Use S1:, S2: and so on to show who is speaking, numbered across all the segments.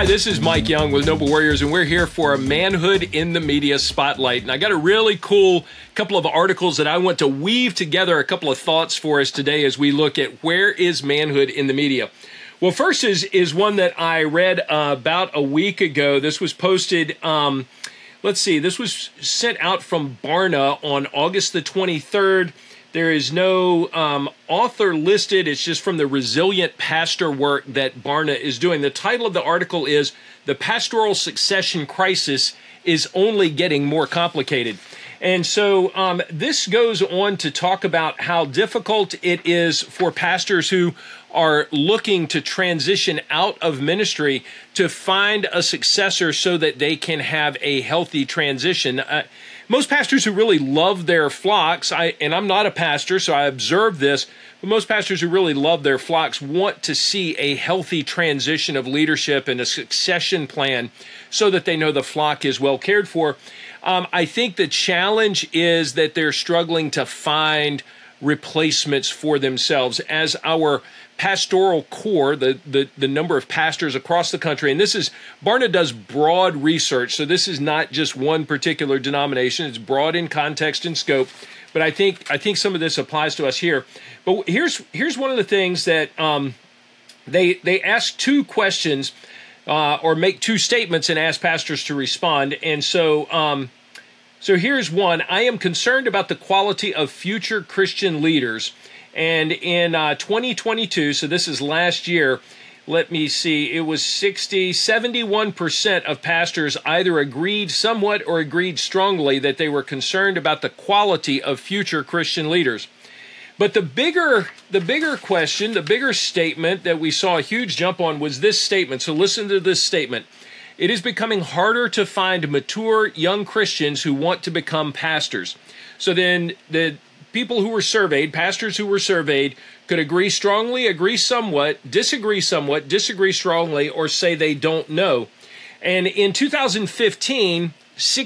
S1: Hi, this is Mike Young with Noble Warriors, and we're here for a Manhood in the Media Spotlight. And I got a really cool couple of articles that I want to weave together a couple of thoughts for us today as we look at where is manhood in the media. Well, first is one that I read about a week ago. This was posted, this was sent out from Barna on August the 23rd. There is no author listed. It's just from the Resilient Pastor work that Barna is doing. The title of the article is "The Pastoral Succession Crisis is Only Getting More Complicated." And so this goes on to talk about how difficult it is for pastors who are looking to transition out of ministry to find a successor so that they can have a healthy transition. Most pastors who really love their flocks, and I'm not a pastor, so I observe this, but most pastors who really love their flocks want to see a healthy transition of leadership and a succession plan so that they know the flock is well cared for. I think the challenge is that they're struggling to find replacements for themselves. As our pastoral corps, the number of pastors across the country, and Barna does broad research, so this is not just one particular denomination, it's broad in context and scope, but I think some of this applies to us here. But here's one of the things that they ask two questions or make two statements and ask pastors to respond. And so here's one. I am concerned about the quality of future Christian leaders. And in 2022, so this is last year, let me see, it was 71% of pastors either agreed somewhat or agreed strongly that they were concerned about the quality of future Christian leaders. But the bigger question, the bigger statement that we saw a huge jump on was this statement. So listen to this statement. It is becoming harder to find mature young Christians who want to become pastors. So then the people who were surveyed, pastors who were surveyed, could agree strongly, agree somewhat, disagree strongly, or say they don't know. And in 2015,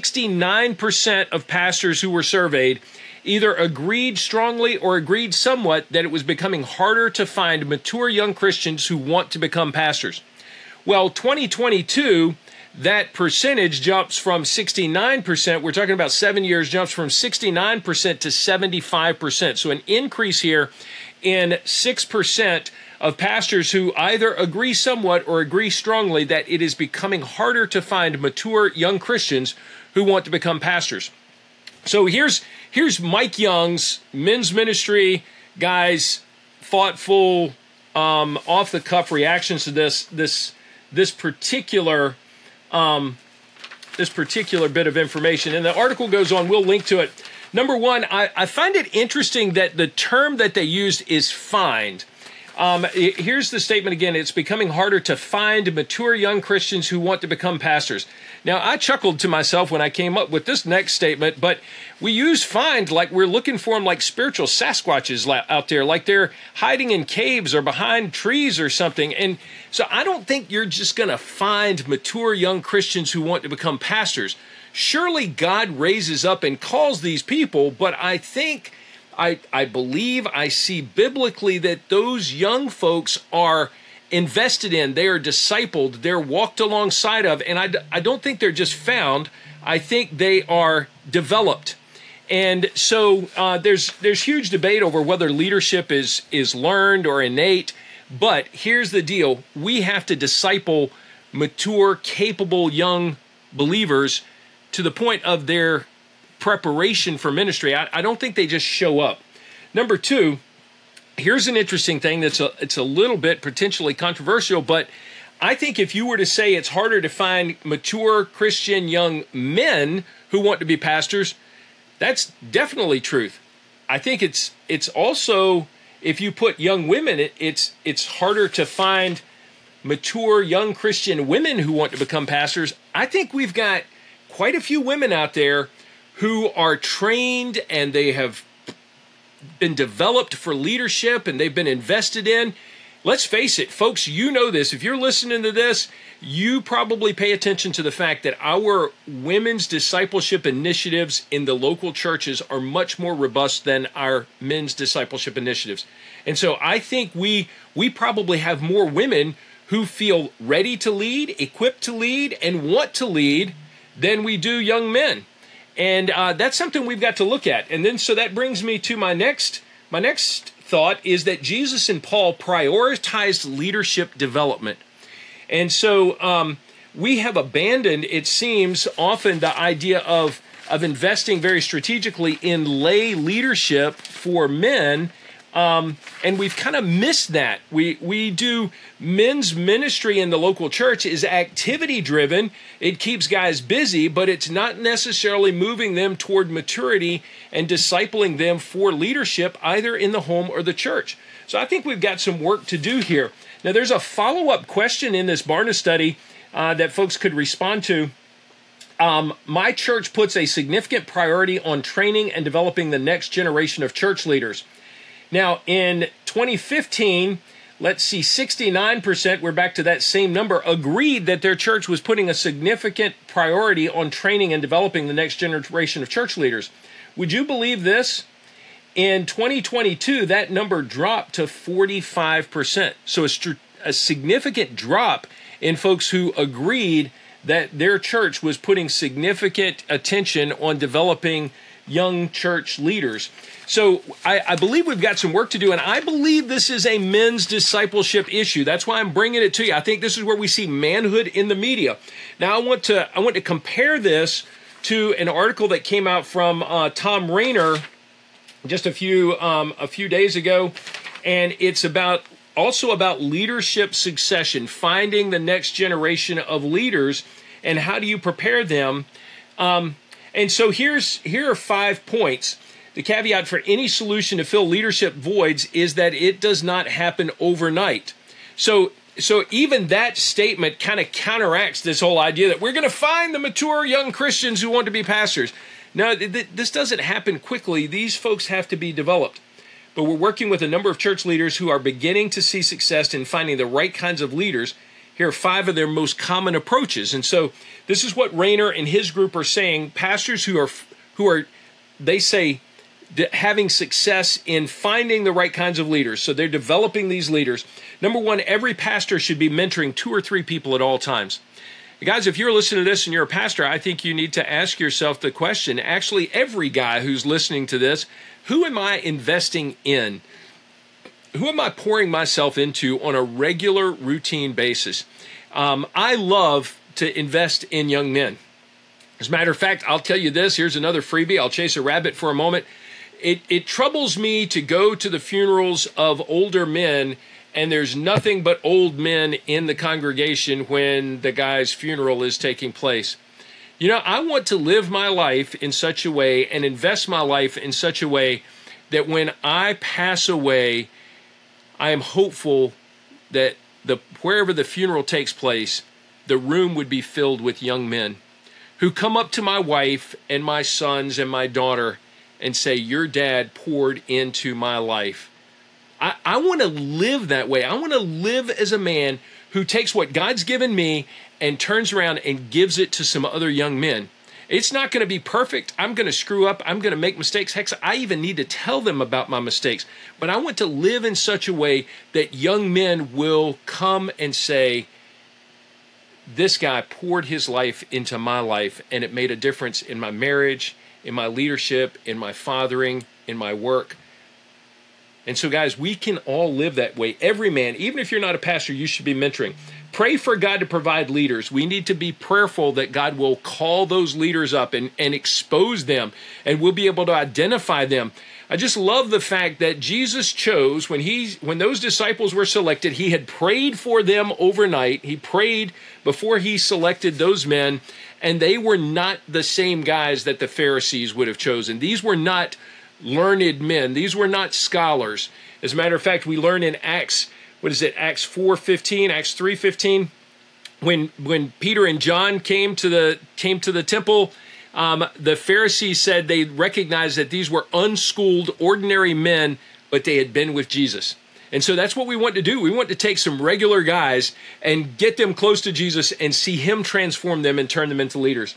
S1: 69% of pastors who were surveyed either agreed strongly or agreed somewhat that it was becoming harder to find mature young Christians who want to become pastors. Well, 2022, that percentage jumps from 69%, we're talking about 7 years, jumps from 69% to 75%. So an increase here in 6% of pastors who either agree somewhat or agree strongly that it is becoming harder to find mature young Christians who want to become pastors. So here's Mike Young's men's ministry guys' thoughtful, off-the-cuff reactions to this particular bit of information. And the article goes on, we'll link to it. Number one, I find it interesting that the term that they used is find. Here's the statement again. It's becoming harder to find mature young Christians who want to become pastors. Now, I chuckled to myself when I came up with this next statement, but we use find like we're looking for them like spiritual Sasquatches out there, like they're hiding in caves or behind trees or something. And so I don't think you're just going to find mature young Christians who want to become pastors. Surely God raises up and calls these people, but I think, I believe, I see biblically that those young folks are invested in, they are discipled, they're walked alongside of, and I don't think they're just found, I think they are developed. And so there's huge debate over whether leadership is learned or innate, but here's the deal. We have to disciple mature, capable young believers to the point of their preparation for ministry. I don't think they just show up. Number two, here's an interesting thing it's a little bit potentially controversial, but I think if you were to say it's harder to find mature Christian young men who want to be pastors, that's definitely truth. I think it's also, if you put young women, it's harder to find mature young Christian women who want to become pastors. I think we've got quite a few women out there who are trained and they have been developed for leadership and they've been invested in. Let's face it, folks, you know this. If you're listening to this, you probably pay attention to the fact that our women's discipleship initiatives in the local churches are much more robust than our men's discipleship initiatives. And so I think we probably have more women who feel ready to lead, equipped to lead, and want to lead than we do young men. And that's something we've got to look at. And then so that brings me to my next thought is that Jesus and Paul prioritized leadership development. And so we have abandoned, it seems, often the idea of investing very strategically in lay leadership for men. And we've kind of missed that. We do men's ministry in the local church is activity driven. It keeps guys busy, but it's not necessarily moving them toward maturity and discipling them for leadership either in the home or the church. So I think we've got some work to do here. Now there's a follow-up question in this Barna study that folks could respond to. My church puts a significant priority on training and developing the next generation of church leaders. Now, in 2015, let's see, 69%, we're back to that same number, agreed that their church was putting a significant priority on training and developing the next generation of church leaders. Would you believe this? In 2022, that number dropped to 45%. So a significant drop in folks who agreed that their church was putting significant attention on developing young church leaders. So I believe we've got some work to do, and I believe this is a men's discipleship issue. That's why I'm bringing it to you. I think this is where we see manhood in the media. Now, I want to compare this to an article that came out from Thom Rainer just a few days ago, and it's also about leadership succession, finding the next generation of leaders, and how do you prepare them. And so here are 5 points. The caveat for any solution to fill leadership voids is that it does not happen overnight. So even that statement kind of counteracts this whole idea that we're going to find the mature young Christians who want to be pastors. No, this doesn't happen quickly. These folks have to be developed. But we're working with a number of church leaders who are beginning to see success in finding the right kinds of leaders. Here are 5 of their most common approaches. And so this is what Rainer and his group are saying. Pastors who are they say, having success in finding the right kinds of leaders. So they're developing these leaders. Number 1, every pastor should be mentoring 2 or 3 people at all times. Guys, if you're listening to this and you're a pastor, I think you need to ask yourself the question, actually every guy who's listening to this, who am I investing in? Who am I pouring myself into on a regular, routine basis? I love to invest in young men. As a matter of fact, I'll tell you this. Here's another freebie. I'll chase a rabbit for a moment. It troubles me to go to the funerals of older men and there's nothing but old men in the congregation when the guy's funeral is taking place. You know, I want to live my life in such a way and invest my life in such a way that when I pass away, I am hopeful that wherever the funeral takes place, the room would be filled with young men who come up to my wife and my sons and my daughter and say, your dad poured into my life. I want to live that way. I want to live as a man who takes what God's given me and turns around and gives it to some other young men. It's not going to be perfect. I'm going to screw up. I'm going to make mistakes. Heck, I even need to tell them about my mistakes. But I want to live in such a way that young men will come and say, this guy poured his life into my life, and it made a difference in my marriage, in my leadership, in my fathering, in my work. And so, guys, we can all live that way. Every man, even if you're not a pastor, you should be mentoring. Pray for God to provide leaders. We need to be prayerful that God will call those leaders up and expose them, and we'll be able to identify them. I just love the fact that Jesus chose, when those disciples were selected, he had prayed for them overnight. He prayed before he selected those men, and they were not the same guys that the Pharisees would have chosen. These were not learned men. These were not scholars. As a matter of fact, we learn in Acts 4:15, Acts 3:15, when Peter and John came to the temple, the Pharisees said they recognized that these were unschooled, ordinary men, but they had been with Jesus. And so that's what we want to do. We want to take some regular guys and get them close to Jesus and see him transform them and turn them into leaders.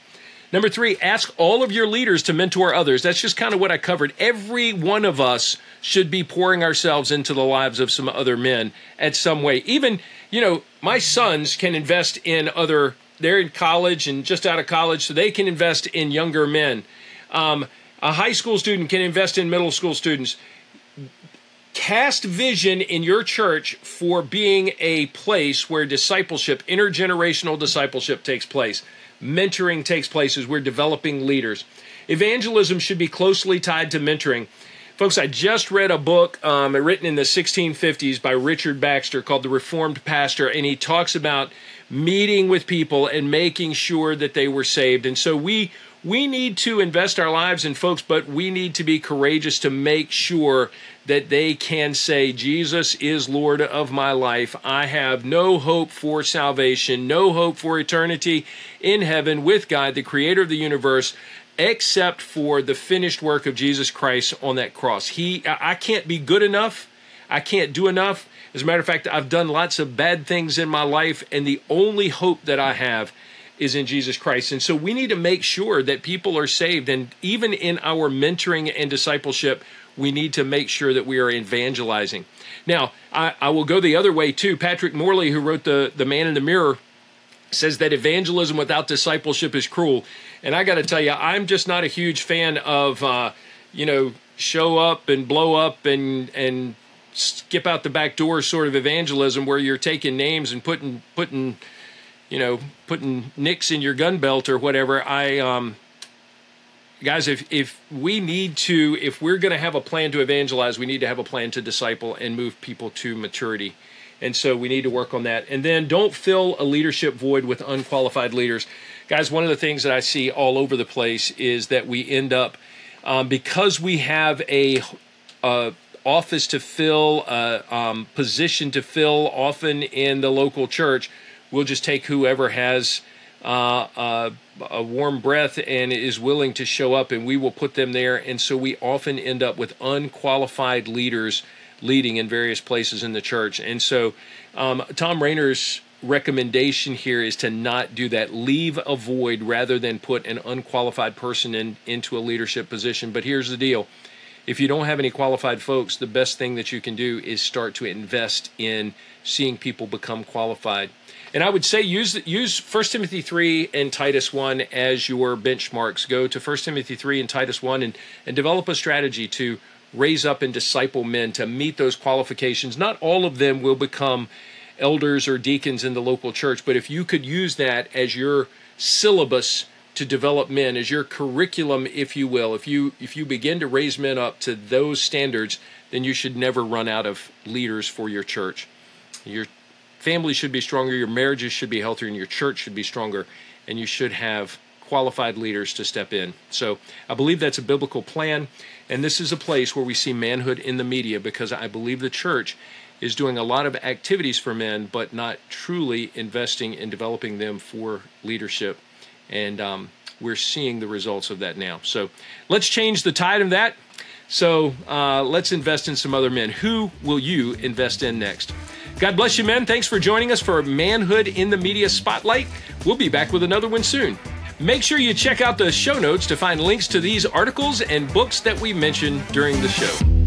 S1: Number 3, ask all of your leaders to mentor others. That's just kind of what I covered. Every one of us should be pouring ourselves into the lives of some other men at some way. Even, my sons can invest in they're in college and just out of college, so they can invest in younger men. A high school student can invest in middle school students. Cast vision in your church for being a place where discipleship, intergenerational discipleship takes place. Mentoring takes place as we're developing leaders. Evangelism should be closely tied to mentoring. Folks, I just read a book written in the 1650s by Richard Baxter called The Reformed Pastor, and he talks about meeting with people and making sure that they were saved. And so we need to invest our lives in folks, but we need to be courageous to make sure that they can say, Jesus is Lord of my life. I have no hope for salvation, no hope for eternity in heaven with God, the creator of the universe, except for the finished work of Jesus Christ on that cross. I can't be good enough. I can't do enough. As a matter of fact, I've done lots of bad things in my life, and the only hope that I have is in Jesus Christ. And so we need to make sure that people are saved. And even in our mentoring and discipleship, we need to make sure that we are evangelizing. Now, I will go the other way too. Patrick Morley, who wrote The Man in the Mirror, says that evangelism without discipleship is cruel. And I got to tell you, I'm just not a huge fan of, show up and blow up and skip out the back door sort of evangelism where you're taking names and putting nicks in your gun belt or whatever. Guys, if we're going to have a plan to evangelize, we need to have a plan to disciple and move people to maturity. And so we need to work on that. And then don't fill a leadership void with unqualified leaders. Guys, one of the things that I see all over the place is that we end up, because we have a office to fill, position to fill, often in the local church, we'll just take whoever has a warm breath and is willing to show up, and we will put them there. And so we often end up with unqualified leaders leading in various places in the church. And so Tom Rainer's recommendation here is to not do that. Leave a void rather than put an unqualified person into a leadership position. But here's the deal. If you don't have any qualified folks, the best thing that you can do is start to invest in seeing people become qualified. And I would say use 1 Timothy 3 and Titus 1 as your benchmarks. Go to 1 Timothy 3 and Titus 1 and develop a strategy to raise up and disciple men to meet those qualifications. Not all of them will become elders or deacons in the local church, but if you could use that as your syllabus to develop men, as your curriculum, if you will, if you begin to raise men up to those standards, then you should never run out of leaders for your church. Your family should be stronger, your marriages should be healthier, and your church should be stronger, and you should have qualified leaders to step in. So I believe that's a biblical plan, and this is a place where we see manhood in the media, because I believe the church is doing a lot of activities for men, but not truly investing in developing them for leadership. And we're seeing the results of that now. So let's change the tide of that. So let's invest in some other men. Who will you invest in next? God bless you, men. Thanks for joining us for Manhood in the Media Spotlight. We'll be back with another one soon. Make sure you check out the show notes to find links to these articles and books that we mentioned during the show.